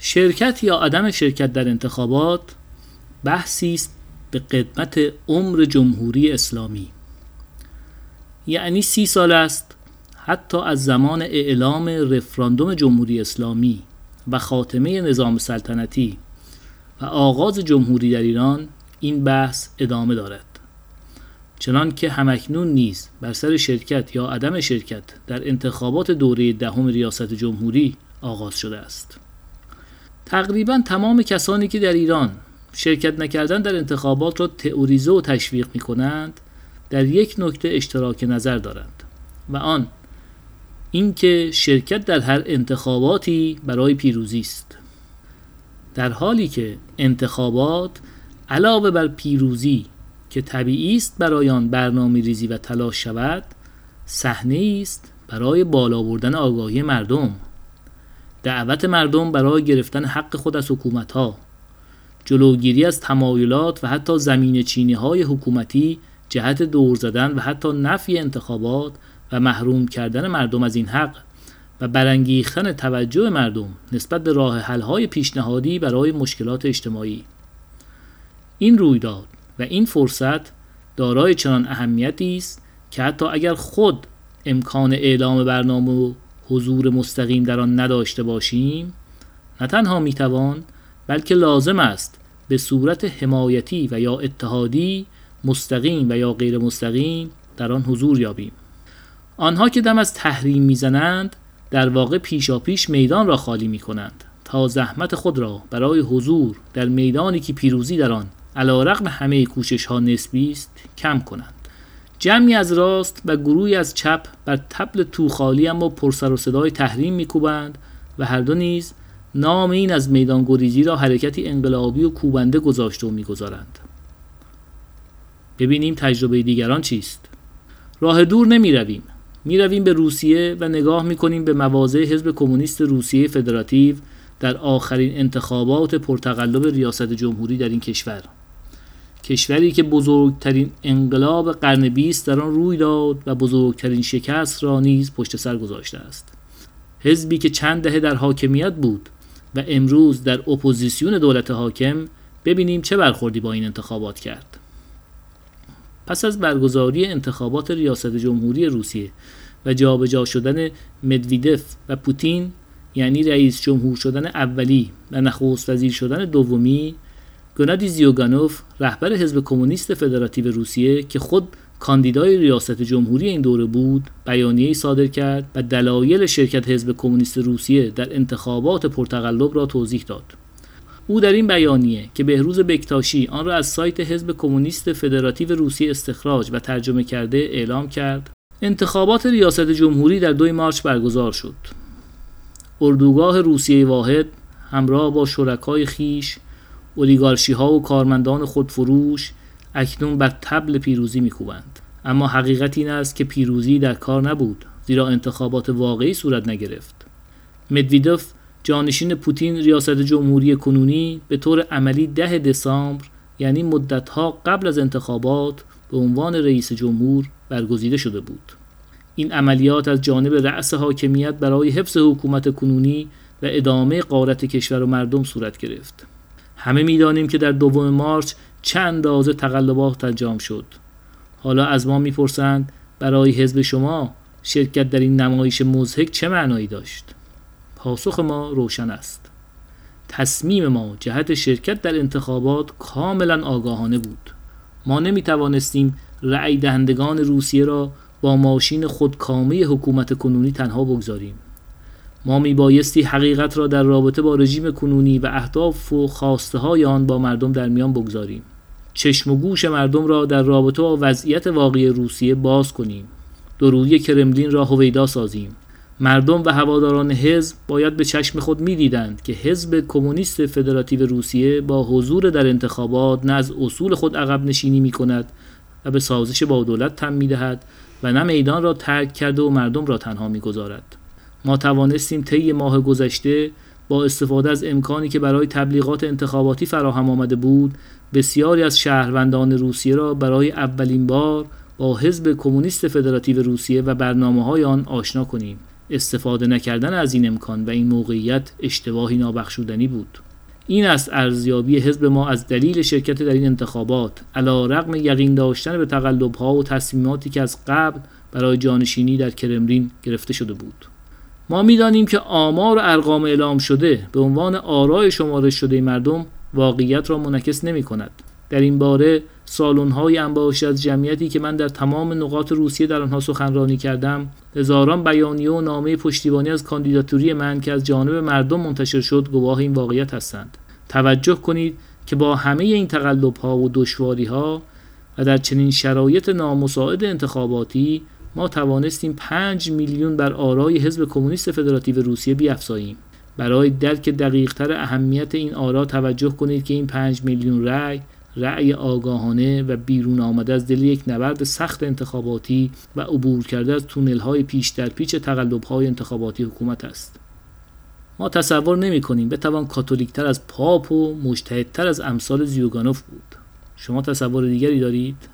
شرکت یا عدم شرکت در انتخابات بحثی است به قدمت عمر جمهوری اسلامی. یعنی 30 سال است حتی از زمان اعلام رفراندوم جمهوری اسلامی و خاتمه نظام سلطنتی و آغاز جمهوری در ایران این بحث ادامه دارد، چنان که همکنون نیز بر سر شرکت یا عدم شرکت در انتخابات دوره دهم ریاست جمهوری آغاز شده است. تقریبا تمام کسانی که در ایران شرکت نکردن در انتخابات را تئوریزه و تشویق می کنند در یک نکته اشتراک نظر دارند و آن اینکه شرکت در هر انتخاباتی برای پیروزی است، در حالی که انتخابات علاوه بر پیروزی که طبیعی است برای آن برنامه‌ریزی و تلاش شود، صحنه‌ای است برای بالا بردن آگاهی مردم، دعوت مردم برای گرفتن حق خود از حکومت‌ها، جلوگیری از تمایلات و حتی زمینه‌چینی‌های حکومتی جهت دور زدن و حتی نفی انتخابات و محروم کردن مردم از این حق و برانگیختن توجه مردم نسبت به راه حل‌های پیشنهادی برای مشکلات اجتماعی. این رویداد و این فرصت دارای چنان اهمیتی است که حتی اگر خود امکان اعلام برنامه و حضور مستقیم در آن نداشته باشیم، نه تنها میتوان بلکه لازم است به صورت حمایتی و یا اتحادی مستقیم و یا غیر مستقیم در آن حضور یابیم. آنها که دم از تحریم میزنند در واقع پیشاپیش میدان را خالی میکنند تا زحمت خود را برای حضور در میدانی که پیروزی در آن علیرغم همه کوشش ها نسبی است کم کنند. جمعی از راست و گروهی از چپ بر طبل توخالی اما پرسر و صدای تحریم میکوبند و هر دو نیز نام این از میدان گریزی را حرکتی انقلابی و کوبنده گذاشته و میگذارند. ببینیم تجربه دیگران چیست. راه دور میرویم به روسیه و نگاه میکنیم به مواضع حزب کمونیست روسیه فدراتیو در آخرین انتخابات پرتقلب ریاست جمهوری در این کشوری که بزرگترین انقلاب قرن 20 در آن روی داد و بزرگترین شکست را نیز پشت سر گذاشته است. حزبی که چند دهه در حاکمیت بود و امروز در اپوزیسیون دولت حاکم، ببینیم چه برخوردی با این انتخابات کرد. پس از برگزاری انتخابات ریاست جمهوری روسیه و جابجا شدن مدویدف و پوتین، یعنی رئیس جمهور شدن اولی و نخست وزیر شدن دومی، گنادی زیوگانوف رهبر حزب کمونیست فدراتیو روسیه که خود کاندیدای ریاست جمهوری این دوره بود، بیانیه‌ای صادر کرد و دلایل شرکت حزب کمونیست روسیه در انتخابات پرتقلب را توضیح داد. او در این بیانیه که بهروز بکتاشی آن را از سایت حزب کمونیست فدراتیو روسیه استخراج و ترجمه کرده اعلام کرد: انتخابات ریاست جمهوری در 2 مارس برگزار شد. اردوگاه روسیه واحد همراه با شرکای خیش، اولیگارشی‌ها و کارمندان خودفروش اکنون بر طبل پیروزی می‌کوبند. اما حقیقت این است که پیروزی در کار نبود، زیرا انتخابات واقعی صورت نگرفت. مدویدف جانشین پوتین ریاست جمهوری کنونی به طور عملی 10 دسامبر، یعنی مدت‌ها قبل از انتخابات، به عنوان رئیس جمهور برگزیده شده بود. این عملیات از جانب رأس حاکمیت برای حفظ حکومت کنونی و ادامه غارت کشور و مردم صورت گرفت. همه می‌دانیم که در 2 مارس چند اندازه تقلبات انجام شد. حالا از ما می‌پرسند برای حزب شما شرکت در این نمایش مضحک چه معنایی داشت؟ پاسخ ما روشن است. تصمیم ما جهت شرکت در انتخابات کاملا آگاهانه بود. ما نمی‌توانستیم رأی دهندگان روسیه را با ماشین خودکامه حکومت کنونی تنها بگذاریم. ما میبایستی حقیقت را در رابطه با رژیم کنونی و اهداف و خواسته های آن با مردم در میان بگذاریم. چشم و گوش مردم را در رابطه با وضعیت واقعی روسیه باز کنیم. دورویی کرملین را هویدا سازیم. مردم و هواداران حزب باید به چشم خود میدیدند که حزب کمونیست فدراتیو روسیه با حضور در انتخابات نه از اصول خود عقب نشینی میکند و به سازش با دولت تن میدهد و نه میدان را ترک کرده و مردم را تنها میگذارد. ما توانستیم طی ماه گذشته با استفاده از امکانی که برای تبلیغات انتخاباتی فراهم آمده بود، بسیاری از شهروندان روسیه را برای اولین بار با حزب کمونیست فدراتیو روسیه و برنامه‌های آن آشنا کنیم. استفاده نکردن از این امکان و این موقعیت اشتباهی نابخشودنی بود. این است ارزیابی حزب ما از دلیل شرکت در این انتخابات، علی رغم یقین داشتن به تقلب‌ها و تصمیماتی که از قبل برای جانشینی در کرملین گرفته شده بود. ما می‌دانیم که آمار و ارقام اعلام شده به عنوان آرای شمارش شده مردم واقعیت را منعکس نمی‌کند. در این باره سالن‌های انباشته از جمعیتی که من در تمام نقاط روسیه در آنها سخنرانی کردم، هزاران بیانیه و نامه پشتیبانی از کاندیداتوری من که از جانب مردم منتشر شد گواه این واقعیت هستند. توجه کنید که با همه این تقلب‌ها و دشواری‌ها و در چنین شرایط نامساعد انتخاباتی ما توانستیم 5 میلیون بر آرای حزب کمونیست فدراتیو روسیه بیفزاییم. برای درک دقیق‌تر اهمیت این آرا توجه کنید که این 5 میلیون رأی آگاهانه و بیرون آمده از دل یک نبرد سخت انتخاباتی و عبور کرده از تونل‌های پیش در پیچ تقلب‌های انتخاباتی حکومت است. ما تصور نمی‌کنیم بتوان کاتولیک‌تر از پاپ و مجتهدتر از امثال زیوگانوف بود. شما تصور دیگری دارید؟